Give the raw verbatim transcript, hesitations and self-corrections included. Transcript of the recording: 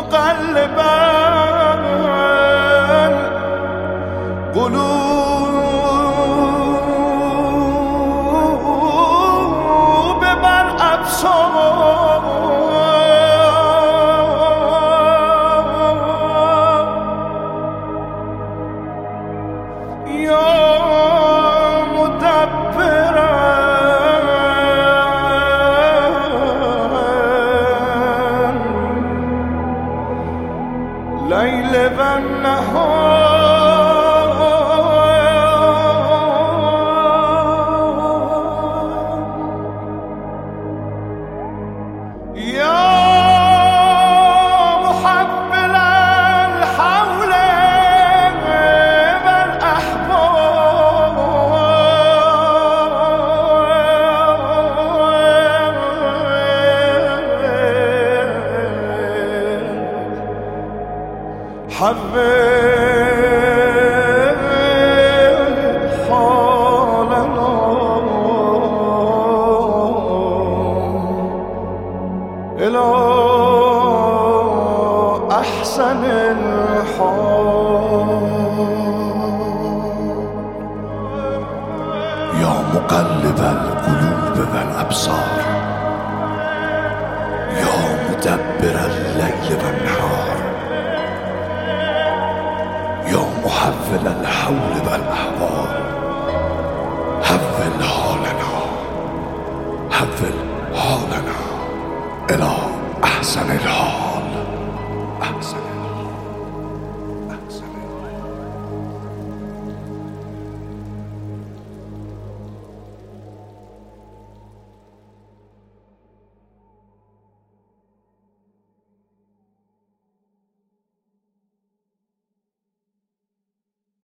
مقلب قلوب بر ابصار یا لیل و نهار یا محول الحول والاحوال حول حالنا إلى أحسن الحال يا مقلب القلوب والأبصار يا مدبر الليل والنهار يا محول الحول والأحوال